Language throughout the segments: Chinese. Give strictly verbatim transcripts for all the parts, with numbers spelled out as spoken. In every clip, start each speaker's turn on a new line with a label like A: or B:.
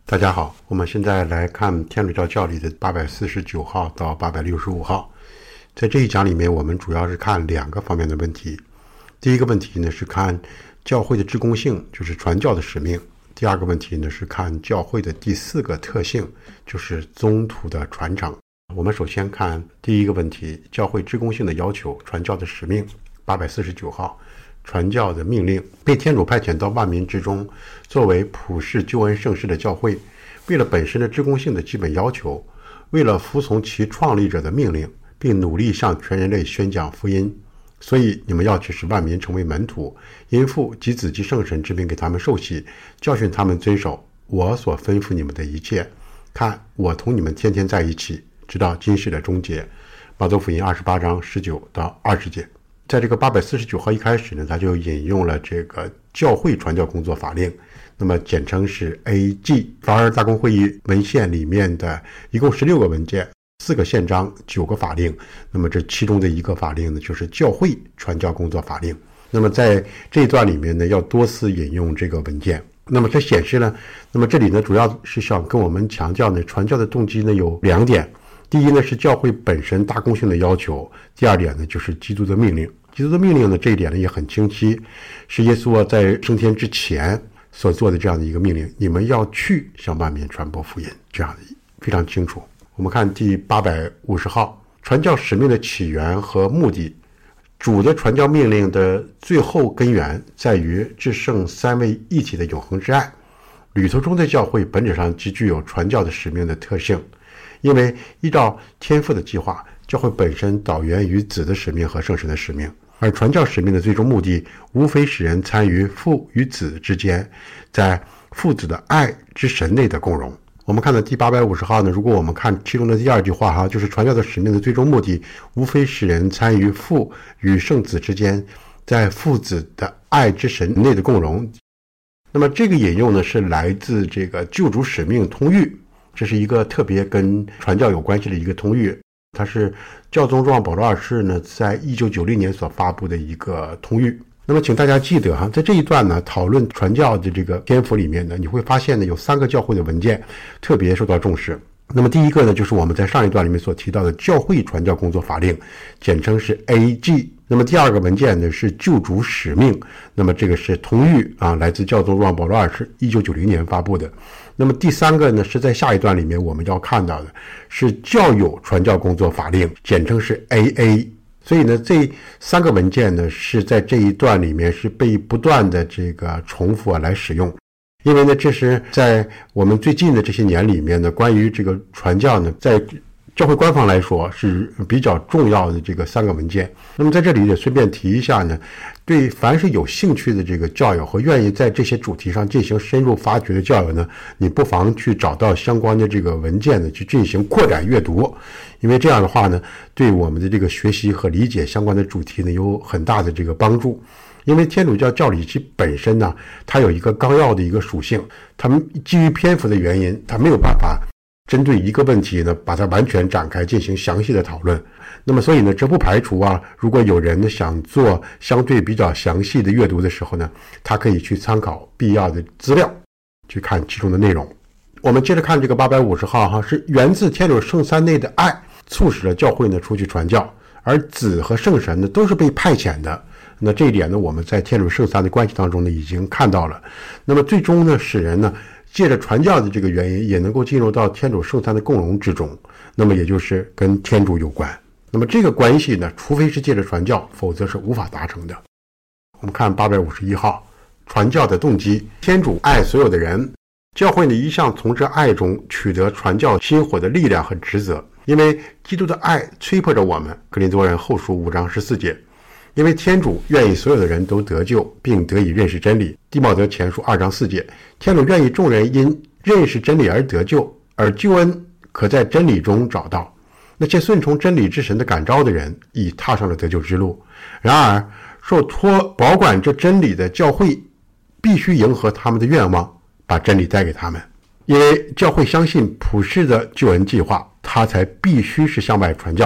A: 大家好，我们现在来看天主教教理的八百四十九号到八百六十五号。在这一讲里面，我们主要是看两个方面的问题。第一个问题呢是看教会的至公性，就是传教的使命。第二个问题呢是看教会的第四个特性，就是宗徒的传承。我们首先看第一个问题，教会至公性的要求，传教的使命。八百四十九号，传教的命令，被天主派遣到万民之中，作为普世救恩圣事的教会，为了本身的至公性的基本要求，为了服从其创立者的命令，并努力向全人类宣讲福音，所以你们要去使万民成为门徒，因父及子及圣神之名给他们受洗，教训他们遵守我所吩咐你们的一切。看，我同你们天天在一起，直到今世的终结。马窦福音二十八章十九到二十节。在这个八百四十九号一开始呢，他就引用了这个教会传教工作法令，那么简称是 A G。 法尔大公会议文献里面的一共十六个文件，四个宪章，九个法令，那么这其中的一个法令呢，就是教会传教工作法令。那么在这一段里面呢，要多次引用这个文件。那么这显示呢，那么这里呢，主要是想跟我们强调呢，传教的动机呢有两点。第一呢是教会本身大公性的要求，第二点呢就是基督的命令。基督的命令呢，这一点呢也很清晰，是耶稣在升天之前所做的这样的一个命令，你们要去向万民传播福音，这样的非常清楚。我们看第八百五十号，传教使命的起源和目的。主的传教命令的最后根源在于至圣三位一体的永恒之爱。旅途中的教会本质上极具有传教的使命的特性，因为依照天父的计划，教会本身导源于子的使命和圣神的使命，而传教使命的最终目的无非使人参与父与子之间在父子的爱之神内的共融。我们看到第八百五十号呢，如果我们看其中的第二句话哈，就是传教的使命的最终目的无非使人参与父与圣子之间在父子的爱之神内的共融。那么这个引用呢是来自这个救主使命通谕，这是一个特别跟传教有关系的一个通谕，它是教宗若望保禄二世呢在一九九零年所发布的一个通谕。那么请大家记得哈，在这一段呢讨论传教的这个篇幅里面呢，你会发现呢有三个教会的文件特别受到重视。那么第一个呢就是我们在上一段里面所提到的教会传教工作法令，简称是 A G。 那么第二个文件呢是救主使命，那么这个是通谕啊，来自教宗若望保禄二世一九九零年发布的。那么第三个呢是在下一段里面我们要看到的是教友传教工作法令，简称是 A A。 所以呢这三个文件呢是在这一段里面是被不断的这个重复啊来使用，因为呢这是在我们最近的这些年里面呢，关于这个传教呢，在教会官方来说是比较重要的这个三个文件。那么在这里也顺便提一下呢，对凡是有兴趣的这个教友和愿意在这些主题上进行深入发掘的教友呢，你不妨去找到相关的这个文件呢去进行扩展阅读，因为这样的话呢，对我们的这个学习和理解相关的主题呢有很大的这个帮助。因为天主教教理其本身呢，它有一个纲要的一个属性，它们基于篇幅的原因，它没有办法针对一个问题呢把它完全展开进行详细的讨论。那么所以呢，这不排除啊，如果有人呢想做相对比较详细的阅读的时候呢，他可以去参考必要的资料，去看其中的内容。我们接着看这个八百五十号哈，是源自天主圣三内的爱促使了教会呢出去传教，而子和圣神呢都是被派遣的。那这一点呢，我们在天主圣三的关系当中呢已经看到了。那么最终呢，使人呢借着传教的这个原因，也能够进入到天主圣三的共融之中，那么也就是跟天主有关。那么这个关系呢，除非是借着传教，否则是无法达成的。我们看八百五十一号，传教的动机。天主爱所有的人，教会呢一向从这爱中取得传教薪火的力量和职责，因为基督的爱催迫着我们。格林多人后书五章十四节。因为天主愿意所有的人都得救，并得以认识真理。弟茂德前书二章四节。天主愿意众人因认识真理而得救，而救恩可在真理中找到。那些顺从真理之神的感召的人，已踏上了得救之路。然而受托保管这真理的教会必须迎合他们的愿望，把真理带给他们。因为教会相信普世的救恩计划，它才必须是向外传教。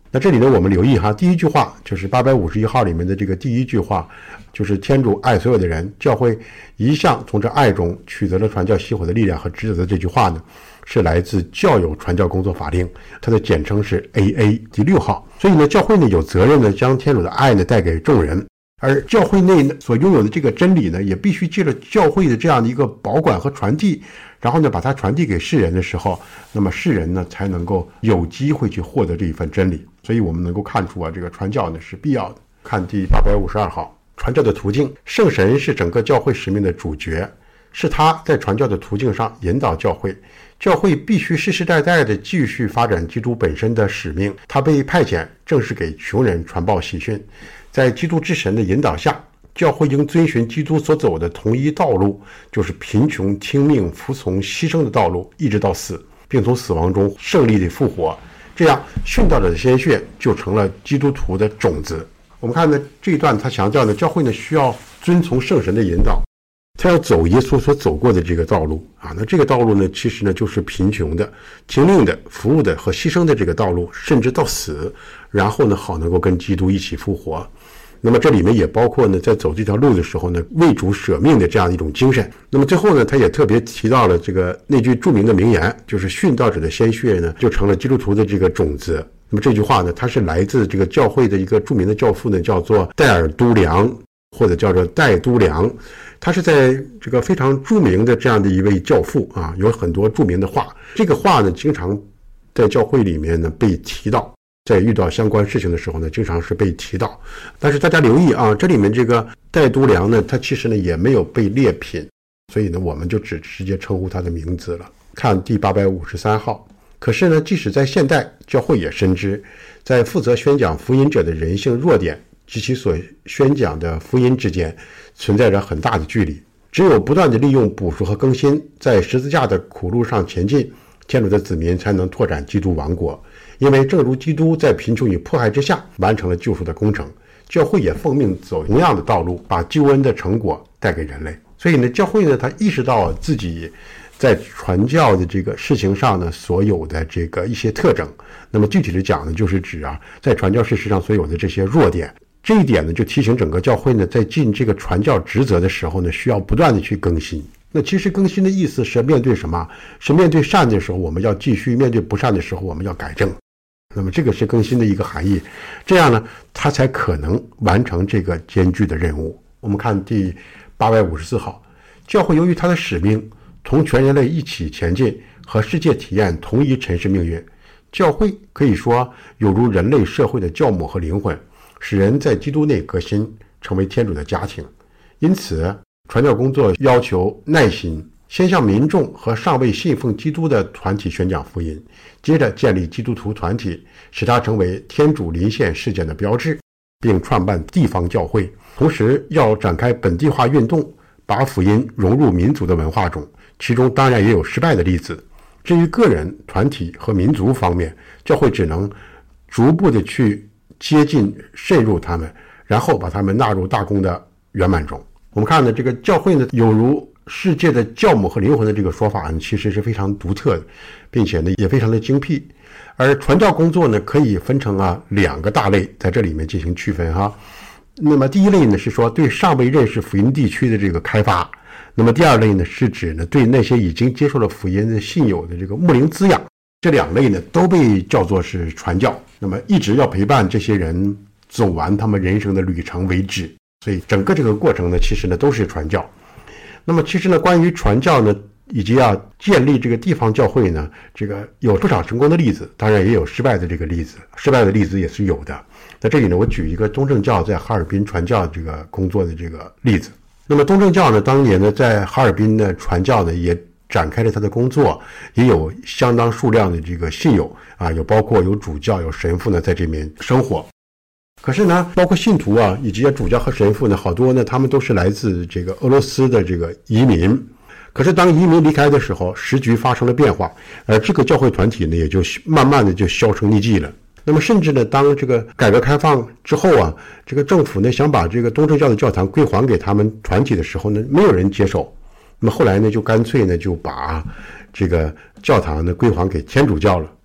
A: 那这里呢，我们留意哈，第一句话就是八百五十一号里面的这个第一句话，就是天主爱所有的人，教会一向从这爱中取得了传教熄火的力量和职责的这句话呢，是来自教友传教工作法令，它的简称是 A A 第六号。所以呢，教会呢有责任呢将天主的爱呢带给众人，而教会内呢所拥有的这个真理呢，也必须借着教会的这样的一个保管和传递，然后呢把它传递给世人的时候，那么世人呢才能够有机会去获得这一份真理。所以我们能够看出啊，这个传教呢是必要的。看第八百五十二号，传教的途径，圣神是整个教会使命的主角，是他在传教的途径上引导教会。教会必须世世代代的继续发展基督本身的使命，他被派遣正是给穷人传报喜讯。在基督之神的引导下，教会应遵循基督所走的同一道路，就是贫穷、听命、服从、牺牲的道路，一直到死，并从死亡中胜利的复活。这样殉道者的鲜血就成了基督徒的种子。我们看呢这一段，他强调呢，教会呢需要遵从圣神的引导，他要走耶稣所走过的这个道路啊。那这个道路呢，其实呢就是贫穷的、听命的、服务的和牺牲的这个道路，甚至到死，然后呢好能够跟基督一起复活。那么这里面也包括呢，在走这条路的时候呢，为主舍命的这样一种精神。那么最后呢，他也特别提到了这个那句著名的名言，就是殉道者的鲜血呢，就成了基督徒的这个种子。那么这句话呢，它是来自这个教会的一个著名的教父呢，叫做戴尔都良，或者叫做戴都良。他是在这个非常著名的这样的一位教父啊，有很多著名的话。这个话呢，经常在教会里面呢被提到。在遇到相关事情的时候呢，经常是被提到。但是大家留意啊，这里面这个戴都良呢，他其实呢也没有被列品，所以呢我们就只直接称呼他的名字了。看第八百五十三号。可是呢，即使在现代，教会也深知，在负责宣讲福音者的人性弱点及其所宣讲的福音之间存在着很大的距离。只有不断的利用补赎和更新，在十字架的苦路上前进，天主的子民才能拓展基督王国。因为正如基督在贫穷与迫害之下完成了救赎的工程，教会也奉命走同样的道路，把救恩的成果带给人类。所以呢，教会呢，他意识到自己在传教的这个事情上呢，所有的这个一些特征。那么具体的讲呢，就是指啊，在传教事实上所有的这些弱点。这一点呢，就提醒整个教会呢，在尽这个传教职责的时候呢，需要不断的去更新。那其实更新的意思是面对什么？是面对善的时候我们要继续，面对不善的时候我们要改正。那么这个是更新的一个含义，这样呢，他才可能完成这个艰巨的任务。我们看第八百五十四号，教会由于他的使命，同全人类一起前进，和世界体验同一尘世命运。教会可以说有如人类社会的教母和灵魂，使人在基督内革新，成为天主的家庭。因此，传教工作要求耐心，先向民众和尚未信奉基督的团体宣讲福音，接着建立基督徒团体，使它成为天主临现事件的标志，并创办地方教会。同时要展开本地化运动，把福音融入民族的文化中，其中当然也有失败的例子。至于个人、团体和民族方面，教会只能逐步的去接近、渗入他们，然后把他们纳入大公的圆满中。我们看呢，这个教会呢，有如世界的教母和灵魂的这个说法呢，其实是非常独特的，并且呢也非常的精辟。而传教工作呢，可以分成啊两个大类，在这里面进行区分哈。那么第一类呢是说对尚未认识福音地区的这个开发，那么第二类呢是指呢对那些已经接受了福音的信友的这个牧灵滋养。这两类呢都被叫做是传教，那么一直要陪伴这些人走完他们人生的旅程为止。所以整个这个过程呢，其实呢都是传教。那么其实呢，关于传教呢，以及要建立这个地方教会呢，这个有不少成功的例子，当然也有失败的这个例子，失败的例子也是有的。在这里呢，我举一个东正教在哈尔滨传教这个工作的这个例子。那么东正教呢，当年呢在哈尔滨呢传教呢，也展开了他的工作，也有相当数量的这个信友啊，有包括有主教、有神父呢在这边生活。可是呢，包括信徒啊，以及主教和神父呢，好多呢，他们都是来自这个俄罗斯的这个移民。可是当移民离开的时候，时局发生了变化，而这个教会团体呢，也就慢慢的就销声匿迹了。那么甚至呢，当这个改革开放之后啊，这个政府呢想把这个东正教的教堂归还给他们团体的时候呢，没有人接受。那么后来呢，就干脆呢就把这个教堂呢归还给天主教了。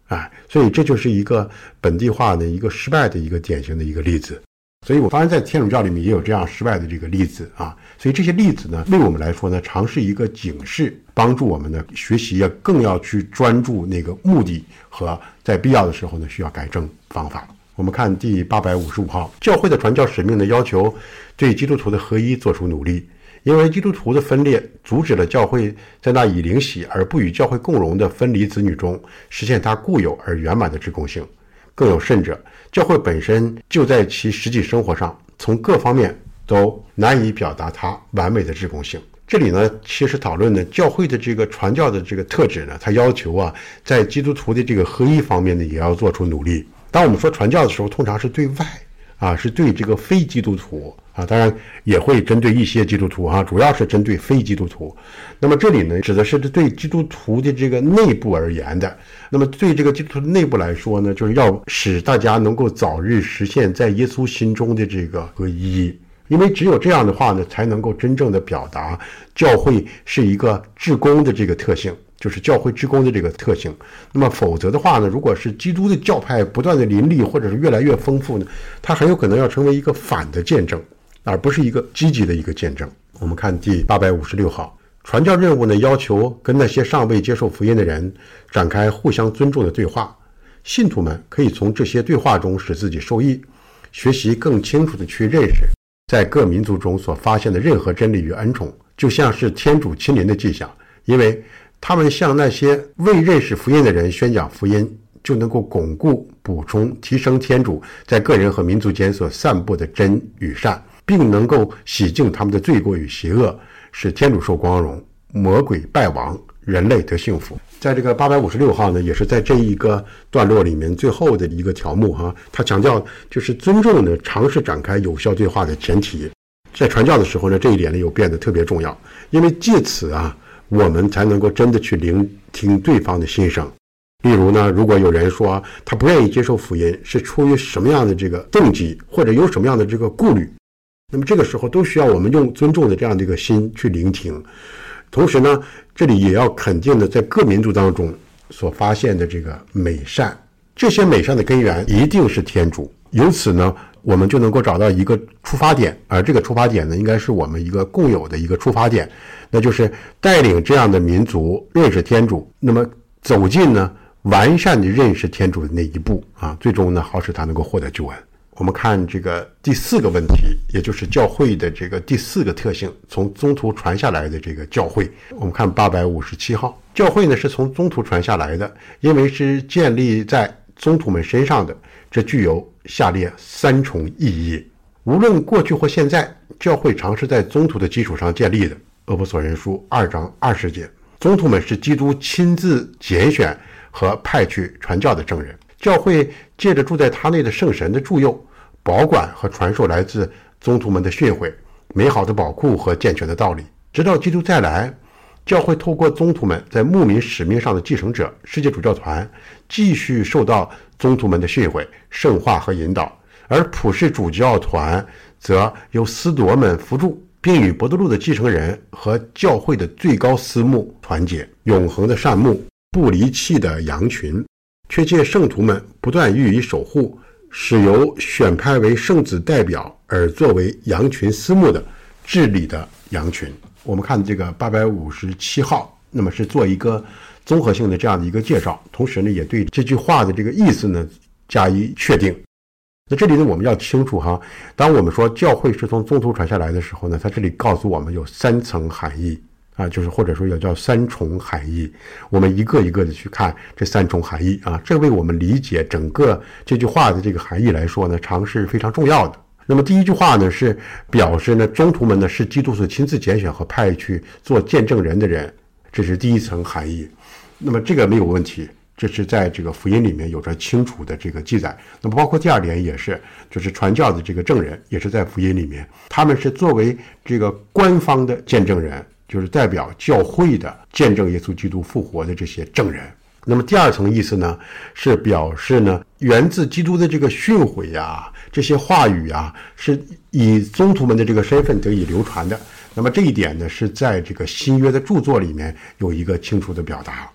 A: 哎，所以这就是一个本地化的一个失败的一个典型的一个例子。所以我发现在天主教里面也有这样失败的这个例子啊，所以这些例子呢，为我们来说呢，常是一个警示，帮助我们呢学习要更要去专注那个目的和在必要的时候呢需要改正方法。我们看第八百五十五号，教会的传教使命呢要求对基督徒的合一做出努力，因为基督徒的分裂阻止了教会在那以灵洗而不与教会共融的分离子女中实现它固有而圆满的至共性。更有甚者，教会本身就在其实际生活上从各方面都难以表达它完美的至共性。这里呢，其实讨论呢，教会的这个传教的这个特质呢，它要求啊，在基督徒的这个合一方面呢，也要做出努力。当我们说传教的时候，通常是对外啊，是对这个非基督徒啊，当然也会针对一些基督徒啊，主要是针对非基督徒。那么这里呢，指的是对基督徒的这个内部而言的。那么对这个基督徒的内部来说呢，就是要使大家能够早日实现在耶稣心中的这个合一。因为只有这样的话呢，才能够真正的表达教会是一个至公的这个特性，就是教会至公的这个特性。那么否则的话呢，如果是基督的教派不断的林立或者是越来越丰富呢，它很有可能要成为一个反的见证，而不是一个积极的一个见证。我们看第八百五十六号，传教任务呢要求跟那些尚未接受福音的人展开互相尊重的对话，信徒们可以从这些对话中使自己受益，学习更清楚地去认识在各民族中所发现的任何真理与恩宠，就像是天主亲临的迹象，因为他们向那些未认识福音的人宣讲福音，就能够巩固、补充、提升天主在个人和民族间所散布的真与善，并能够洗净他们的罪过与邪恶，使天主受光荣，魔鬼败亡，人类得幸福。在这个八百五十六号呢，也是在这一个段落里面最后的一个条目哈，他强调就是尊重呢，尝试展开有效对话的前提。在传教的时候呢，这一点呢又变得特别重要，因为借此啊，我们才能够真的去聆听对方的心声。例如呢，如果有人说他不愿意接受福音，是出于什么样的这个动机，或者有什么样的这个顾虑，那么这个时候都需要我们用尊重的这样的一个心去聆听。同时呢，这里也要肯定的在各民族当中所发现的这个美善，这些美善的根源一定是天主。由此呢，我们就能够找到一个出发点，而这个出发点呢，应该是我们一个共有的一个出发点，那就是带领这样的民族认识天主，那么走进呢完善的认识天主的那一步啊，最终呢，好使他能够获得救恩。我们看这个第四个问题，也就是教会的这个第四个特性，从宗徒传下来的这个教会。我们看八百五十七号，教会呢是从宗徒传下来的，因为是建立在宗徒们身上的，这具有下列三重意义。无论过去或现在，教会常是在宗徒的基础上建立的。厄弗所人书二章二十节，宗徒们是基督亲自拣选和派去传教的证人。教会借着住在他内的圣神的助佑，保管和传授来自宗徒们的训诲、美好的宝库和健全的道理，直到基督再来。教会透过宗徒们在牧民使命上的继承者世界主教团，继续受到宗徒们的训诲、圣化和引导，而普世主教团则由司铎们辅助，并与伯多禄的继承人和教会的最高司牧团结，永恒的善牧，不离弃的羊群，却借圣徒们不断予以守护，使由选派为圣子代表而作为羊群司牧的治理的羊群。我们看这个八百五十七号，那么是做一个综合性的这样的一个介绍，同时呢也对这句话的这个意思呢加以确定。那这里呢我们要清楚哈，当我们说教会是从宗徒传下来的时候呢，它这里告诉我们有三层含义啊，就是或者说也叫三重含义，我们一个一个的去看这三重含义啊，这为我们理解整个这句话的这个含义来说呢，常是非常重要的。那么第一句话呢，是表示呢，宗徒们呢是基督所亲自拣选和派去做见证人的人，这是第一层含义。那么这个没有问题，这是在这个福音里面有着清楚的这个记载。那么包括第二点也是，就是传教的这个证人也是在福音里面，他们是作为这个官方的见证人，就是代表教会的见证耶稣基督复活的这些证人。那么第二层意思呢，是表示呢，源自基督的这个训诲呀，这些话语啊，是以宗徒们的这个身份得以流传的。那么这一点呢，是在这个新约的著作里面有一个清楚的表达。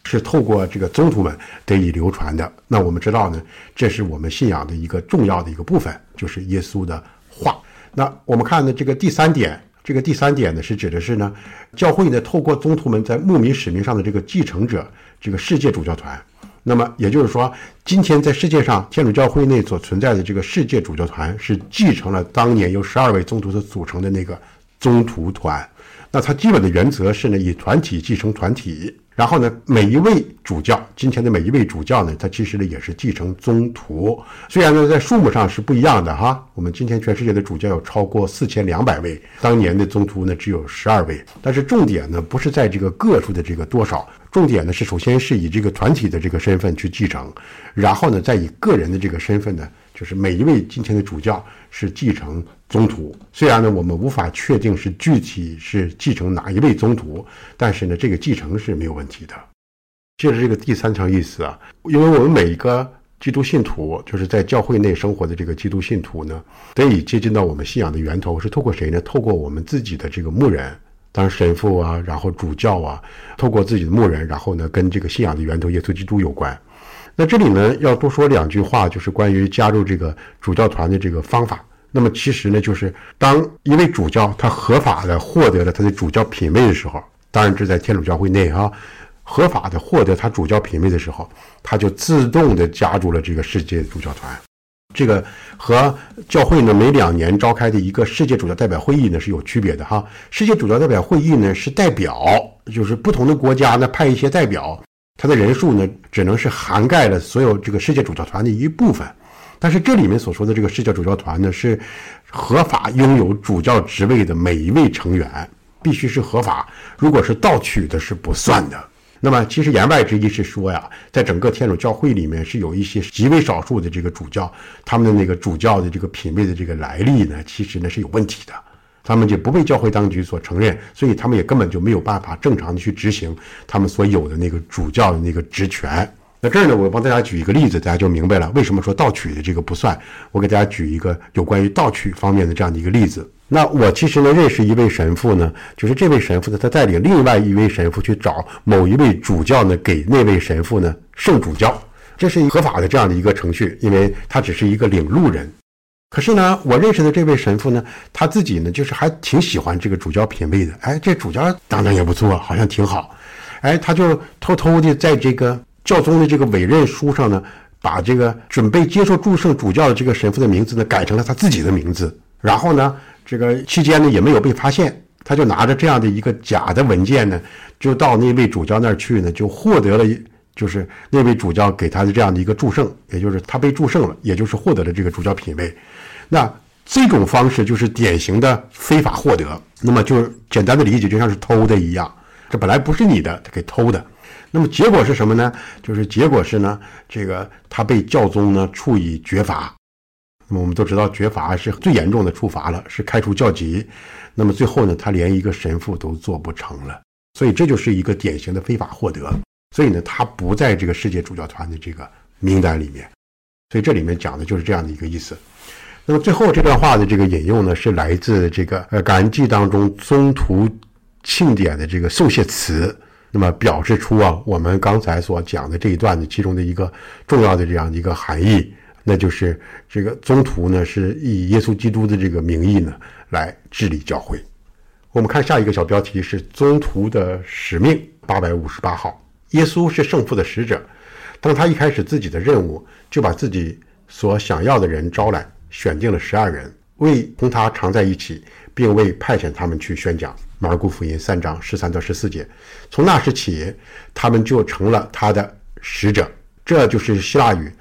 A: 是透过这个宗徒们得以流传的。那我们知道呢，这是我们信仰的一个重要的一个部分，就是耶稣的话。那我们看呢，这个第三点，这个第三点呢，是指的是呢，教会呢透过宗徒们在牧民使命上的这个继承者，这个世界主教团。那么也就是说，今天在世界上天主教会内所存在的这个世界主教团，是继承了当年由十二位宗徒所组成的那个宗徒团。那它基本的原则是呢，以团体继承团体，然后呢，每一位主教，今天的每一位主教呢，他其实呢也是继承宗徒。虽然呢在数目上是不一样的哈，我们今天全世界的主教有超过四千两百位，当年的宗徒呢只有十二位。但是重点呢不是在这个个数的这个多少，重点呢是首先是以这个团体的这个身份去继承，然后呢再以个人的这个身份呢，就是每一位今天的主教是继承宗徒。虽然呢我们无法确定是具体是继承哪一位宗徒，但是呢这个继承是没有问题的。接着这个第三层意思啊，因为我们每一个基督信徒，就是在教会内生活的这个基督信徒呢，得以接近到我们信仰的源头，是透过谁呢？透过我们自己的这个牧人，当然神父啊，然后主教啊，透过自己的牧人，然后呢跟这个信仰的源头耶稣基督有关。那这里呢要多说两句话，就是关于加入这个主教团的这个方法。那么其实呢，就是当一位主教他合法的获得了他的主教品位的时候，当然这在天主教会内啊，合法的获得他主教品位的时候，他就自动的加入了这个世界主教团。这个和教会呢每两年召开的一个世界主教代表会议呢是有区别的哈。世界主教代表会议呢是代表，就是不同的国家呢派一些代表，它的人数呢只能是涵盖了所有这个世界主教团的一部分。但是这里面所说的这个世界主教团呢，是合法拥有主教职位的每一位成员必须是合法，如果是盗取的是不算的。那么其实言外之意是说呀，在整个天主教会里面是有一些极为少数的这个主教，他们的那个主教的这个品位的这个来历呢，其实呢是有问题的，他们就不被教会当局所承认，所以他们也根本就没有办法正常的去执行他们所有的那个主教的那个职权。那这儿呢，我帮大家举一个例子，大家就明白了为什么说盗取的这个不算。我给大家举一个有关于盗取方面的这样的一个例子。那我其实呢认识一位神父呢，就是这位神父呢，他带领另外一位神父去找某一位主教呢，给那位神父呢圣主教，这是一个合法的这样的一个程序，因为他只是一个领路人。可是呢，我认识的这位神父呢，他自己呢就是还挺喜欢这个主教品位的，哎，这主教当然也不错，好像挺好，哎，他就偷偷的在这个教宗的这个委任书上呢，把这个准备接受祝圣主教的这个神父的名字呢改成了他自己的名字，然后呢这个期间呢也没有被发现，他就拿着这样的一个假的文件呢，就到那位主教那儿去呢，就获得了就是那位主教给他的这样的一个祝圣，也就是他被祝圣了，也就是获得了这个主教品位。那这种方式就是典型的非法获得，那么就是简单的理解就像是偷的一样，这本来不是你的，他给偷的。那么结果是什么呢？就是结果是呢，这个他被教宗呢处以绝罚。那么我们都知道绝罚是最严重的处罚了，是开除教籍。那么最后呢，他连一个神父都做不成了，所以这就是一个典型的非法获得。所以呢，他不在这个世界主教团的这个名单里面。所以这里面讲的就是这样的一个意思。那么最后这段话的这个引用呢，是来自这个呃感恩祭当中宗徒庆典的这个受谢词。那么表示出啊，我们刚才所讲的这一段的其中的一个重要的这样的一个含义，那就是这个宗徒呢是以耶稣基督的这个名义呢来治理教会。我们看下一个小标题是宗徒的使命八百五十八号。耶稣是圣父的使者，当他一开始自己的任务，就把自己所想要的人招来，选定了十二人，为同他常在一起，并为派遣他们去宣讲。马尔谷福音三章十三到十四节，从那时起，他们就成了他的使者，这就是希腊语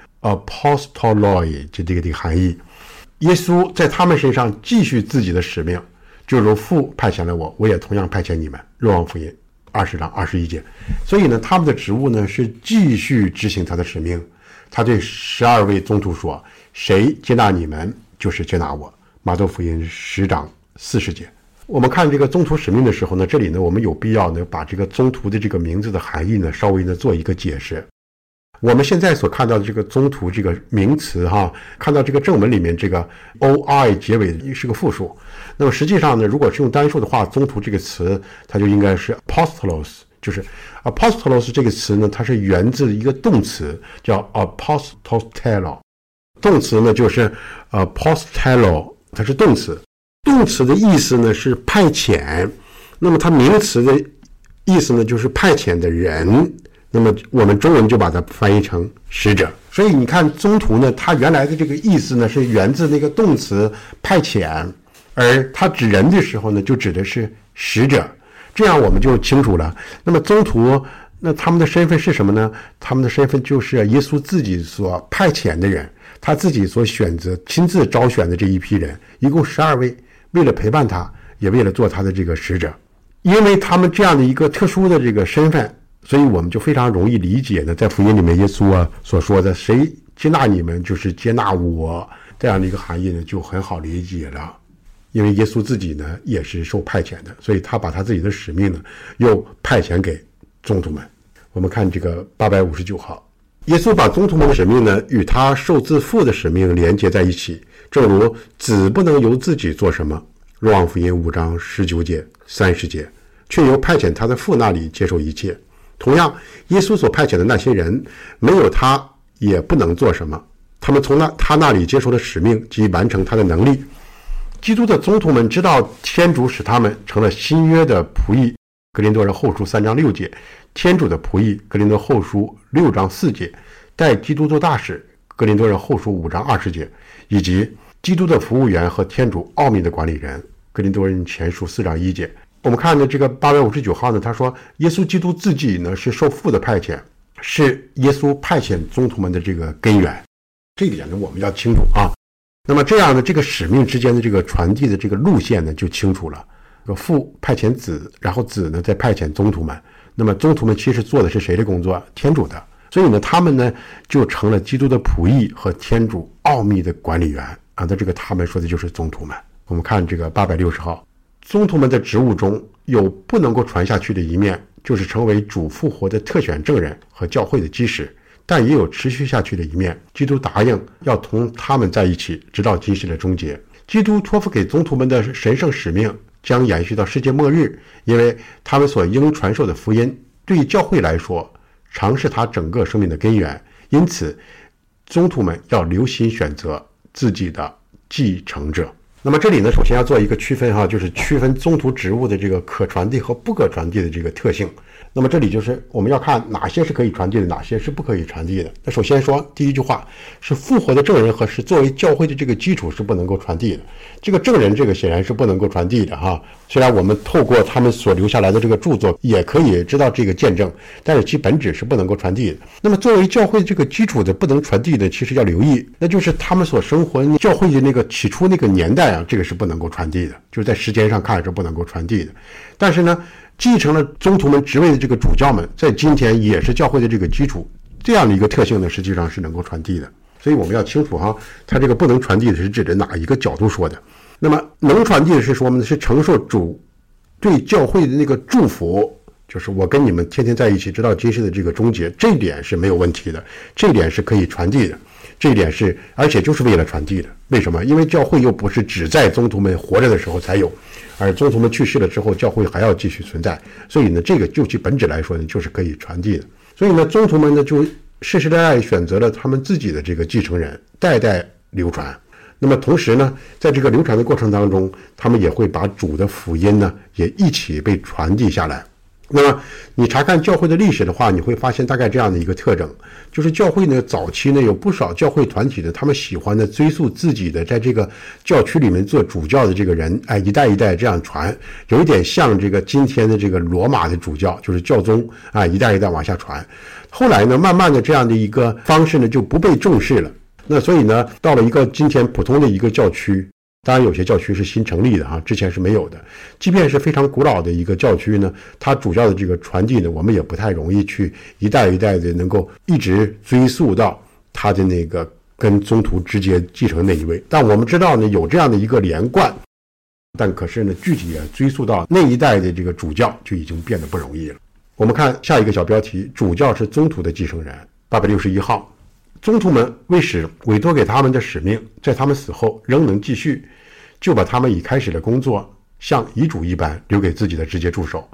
A: apostoloi 这个的含义。耶稣在他们身上继续自己的使命，就如父派遣了我，我也同样派遣你们。若望福音二十章二十一节。所以呢，他们的职务呢是继续执行他的使命。他对十二位宗徒说：“谁接纳你们，就是接纳我。”马窦福音十章四十节。我们看这个宗徒使命的时候呢，这里呢我们有必要呢把这个宗徒的这个名字的含义呢稍微呢做一个解释。我们现在所看到的这个宗徒这个名词哈，看到这个正文里面这个 o i 结尾是个复数，那么实际上呢，如果是用单数的话，宗徒这个词它就应该是 apostolos， 就是 apostolos 这个词呢，它是源自一个动词叫 apostotello， 动词呢就是 apostello， 它是动词，动词的意思呢是派遣，那么它名词的意思呢就是派遣的人，那么我们中文就把它翻译成使者。所以你看宗徒呢，它原来的这个意思呢是源自那个动词派遣，而它指人的时候呢就指的是使者，这样我们就清楚了。那么宗徒那他们的身份是什么呢？他们的身份就是耶稣自己所派遣的人，他自己所选择亲自招选的这一批人，一共十二位，为了陪伴他，也为了做他的这个使者。因为他们这样的一个特殊的这个身份，所以我们就非常容易理解呢，在福音里面耶稣啊所说的谁接纳你们就是接纳我，这样的一个含义呢就很好理解了。因为耶稣自己呢也是受派遣的，所以他把他自己的使命呢又派遣给宗徒们。我们看这个八百五十九号，耶稣把宗徒们的使命呢与他受自父的使命连接在一起，正如子不能由自己做什么，若望福音五章十九节三十节，却由派遣他的父那里接受一切。同样，耶稣所派遣的那些人，没有他也不能做什么，他们从那他那里接受了使命及完成他的能力。基督的宗徒们知道天主使他们成了新约的仆役，格林多人后书三章六节，天主的仆役，格林多后书六章四节，代基督做大使，格林多人后书五章二十节，以及基督的服务员和天主奥秘的管理人，格林多人前书四章一节。我们看的这个八百五十九号呢，他说耶稣基督自己呢是受父的派遣，是耶稣派遣宗徒们的这个根源，这一点呢我们要清楚啊。那么这样的这个使命之间的这个传递的这个路线呢就清楚了，父派遣子，然后子呢再派遣宗徒们，那么宗徒们其实做的是谁的工作？天主的，所以呢他们呢就成了基督的仆役和天主奥秘的管理员啊。那这个他们说的就是宗徒们。我们看这个八百六十号，宗徒们的职务中有不能够传下去的一面，就是成为主复活的特选证人和教会的基石，但也有持续下去的一面，基督答应要同他们在一起，直到今世的终结。基督托付给宗徒们的神圣使命将延续到世界末日，因为他们所应传授的福音对教会来说常是他整个生命的根源，因此宗徒们要留心选择自己的继承者。那么这里呢，首先要做一个区分哈，就是区分宗徒职务的这个可传递和不可传递的这个特性。那么这里就是我们要看哪些是可以传递的，哪些是不可以传递的。那首先说第一句话是复活的证人和是作为教会的这个基础是不能够传递的。这个证人这个显然是不能够传递的哈。虽然我们透过他们所留下来的这个著作也可以知道这个见证，但是其本质是不能够传递的。那么作为教会这个基础的不能传递的，其实要留意，那就是他们所生活教会的那个起初那个年代啊，这个是不能够传递的，就是在时间上看是不能够传递的。但是呢，继承了宗徒们职位的这个主教们，在今天也是教会的这个基础，这样的一个特性呢，实际上是能够传递的。所以我们要清楚哈，它这个不能传递的是指的哪一个角度说的。那么能传递的是说我们是承受主对教会的那个祝福，就是我跟你们天天在一起，直到今世的这个终结，这一点是没有问题的，这一点是可以传递的，这一点是而且就是为了传递的。为什么？因为教会又不是只在宗徒们活着的时候才有，而宗徒们去世了之后，教会还要继续存在，所以呢，这个就其本质来说呢，就是可以传递的。所以呢，宗徒们呢就世世代代选择了他们自己的这个继承人，代代流传。那么同时呢，在这个流传的过程当中，他们也会把主的福音呢也一起被传递下来。那么你查看教会的历史的话，你会发现大概这样的一个特征，就是教会呢早期呢有不少教会团体呢，他们喜欢呢追溯自己的在这个教区里面做主教的这个人，哎，一代一代这样传，有一点像这个今天的这个罗马的主教，就是教宗啊，一代一代往下传。后来呢，慢慢的这样的一个方式呢就不被重视了。那所以呢，到了一个今天普通的一个教区，当然有些教区是新成立的哈，之前是没有的。即便是非常古老的一个教区呢，它主要的这个传递呢，我们也不太容易去一代一代的能够一直追溯到它的那个跟宗徒直接继承那一位。但我们知道呢，有这样的一个连贯，但可是呢，具体啊追溯到那一代的这个主教就已经变得不容易了。我们看下一个小标题，主教是宗徒的继承人，八百六十一号。宗徒们为使委托给他们的使命在他们死后仍能继续，就把他们已开始的工作像遗嘱一般留给自己的直接助手。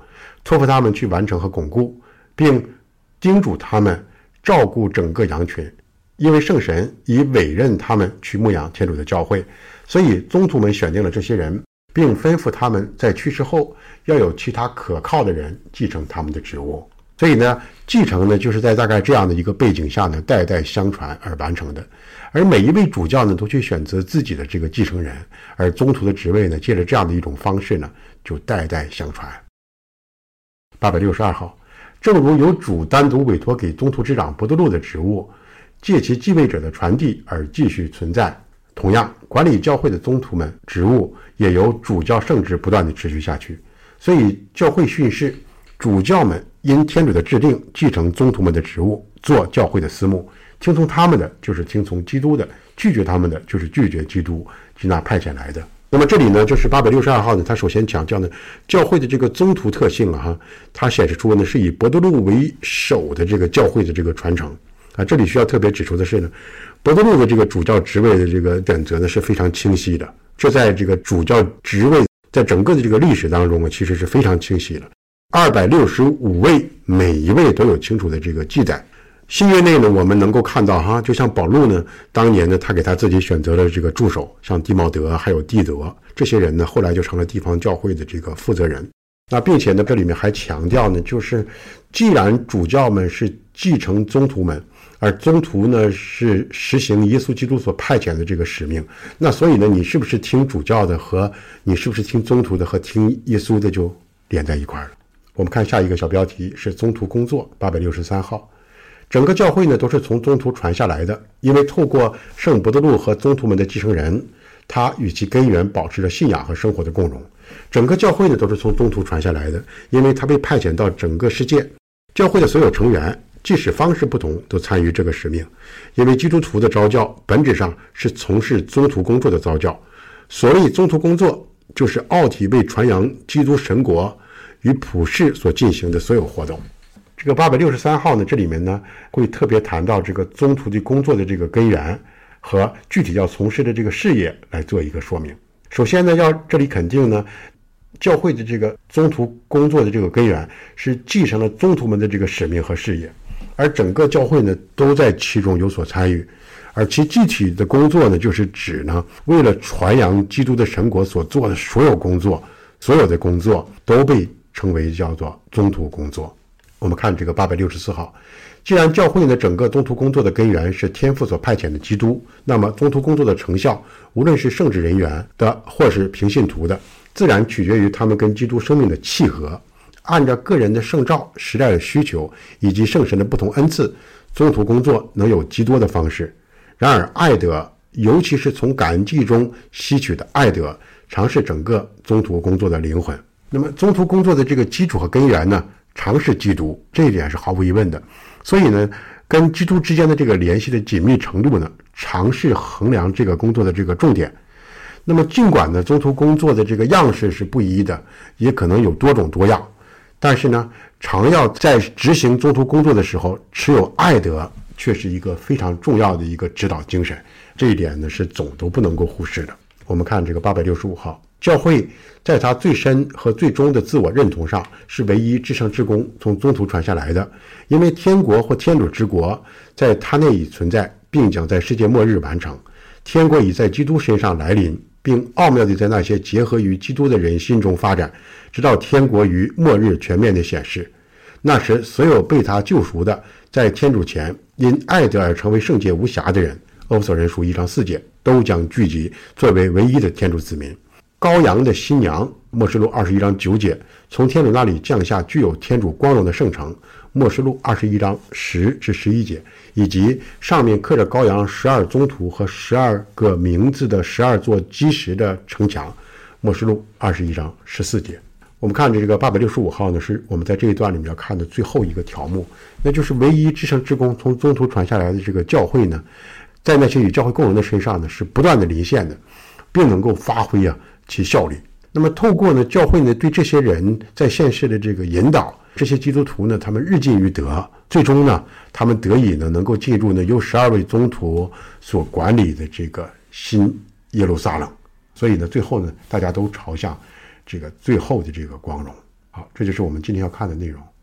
A: 托付他们去完成和巩固，并叮嘱他们照顾整个羊群，因为圣神已委任他们去牧养天主的教会，所以宗徒们选定了这些人，并吩咐他们在去世后要有其他可靠的人继承他们的职务。所以呢，继承呢就是在大概这样的一个背景下呢，代代相传而完成的。而每一位主教呢，都去选择自己的这个继承人，而宗徒的职位呢，借着这样的一种方式呢，就代代相传。八百六十二号，正如有主单独委托给宗徒之长伯多禄的职务，借其继位者的传递而继续存在，同样，管理教会的宗徒们职务也由主教圣职不断地持续下去。所以教会训示，主教们因天主的制定继承宗徒们的职务，做教会的司牧，听从他们的就是听从基督的，拒绝他们的就是拒绝基督及那派遣来的。那么这里呢，就是八百六十二号呢，他首先强调呢，教会的这个宗徒特性啊，哈，它显示出呢是以伯多禄为首的这个教会的这个传承啊。这里需要特别指出的是呢，伯多禄的这个主教职位的这个选择呢是非常清晰的，这在这个主教职位在整个的这个历史当中啊，其实是非常清晰的。二百六十五位，每一位都有清楚的这个记载。新约内呢，我们能够看到哈，就像保禄呢，当年呢，他给他自己选择了这个助手，像弟茂德还有弟德这些人呢，后来就成了地方教会的这个负责人。那并且呢，这里面还强调呢，就是既然主教们是继承宗徒们，而宗徒呢是实行耶稣基督所派遣的这个使命，那所以呢，你是不是听主教的和你是不是听宗徒的和听耶稣的就连在一块了。我们看下一个小标题是宗徒工作，八百六十三号。整个教会呢都是从宗徒传下来的，因为透过圣伯多禄和宗徒们的继承人，他与其根源保持着信仰和生活的共融。整个教会呢都是从宗徒传下来的，因为他被派遣到整个世界。教会的所有成员即使方式不同，都参与这个使命，因为基督徒的召教本质上是从事宗徒工作的召教。所谓宗徒工作，就是奥体为传扬基督神国与普世所进行的所有活动。这个八百六十三号呢，这里面呢会特别谈到这个宗徒的工作的这个根源和具体要从事的这个事业来做一个说明。首先呢，要这里肯定呢，教会的这个宗徒工作的这个根源是继承了宗徒们的这个使命和事业，而整个教会呢都在其中有所参与，而其具体的工作呢，就是指呢为了传扬基督的神国所做的所有工作，所有的工作都被称为叫做宗徒工作。我们看这个八百六十四号，既然教会的整个宗徒工作的根源是天父所派遣的基督，那么宗徒工作的成效，无论是圣职人员的或是平信徒的，自然取决于他们跟基督生命的契合。按照个人的圣召、时代的需求以及圣神的不同恩赐，宗徒工作能有极多的方式。然而爱德，尤其是从感恩祭中吸取的爱德，常是整个宗徒工作的灵魂。那么宗徒工作的这个基础和根源呢，常是基督，这一点是毫无疑问的。所以呢，跟基督之间的这个联系的紧密程度呢，常是衡量这个工作的这个重点。那么尽管呢，宗徒工作的这个样式是不一的，也可能有多种多样，但是呢，常要在执行宗徒工作的时候，持有爱德却是一个非常重要的一个指导精神。这一点呢，是总都不能够忽视的。我们看这个八百六十五号，教会在它最深和最终的自我认同上是唯一至圣之功从宗徒传下来的，因为天国或天主之国在它内已存在，并将在世界末日完成。天国已在基督身上来临，并奥妙地在那些结合于基督的人心中发展，直到天国于末日全面地显示。那时所有被他救赎的，在天主前因爱德而成为圣洁无瑕的人，欧弗所人书一章四节，都将聚集作为唯一的天主子民。羔羊的新娘，默示录二十一章九节，从天主那里降下具有天主光荣的圣城，默示录二十一章十至十一节，以及上面刻着羔羊十二宗徒和十二个名字的十二座基石的城墙，默示录二十一章十四节。我们看这个八百六十五号呢，是我们在这一段里面要看的最后一个条目，那就是唯一至圣之功从宗徒传下来的这个教会呢，在那些与教会共荣的身上呢，是不断的临现的，并能够发挥啊其效力。那么透过呢教会呢对这些人在现世的这个引导，这些基督徒呢他们日进于德，最终呢他们得以呢能够进入呢由十二位宗徒所管理的这个新耶路撒冷。所以呢最后呢大家都朝向这个最后的这个光荣。 好，这就是我们今天要看的内容。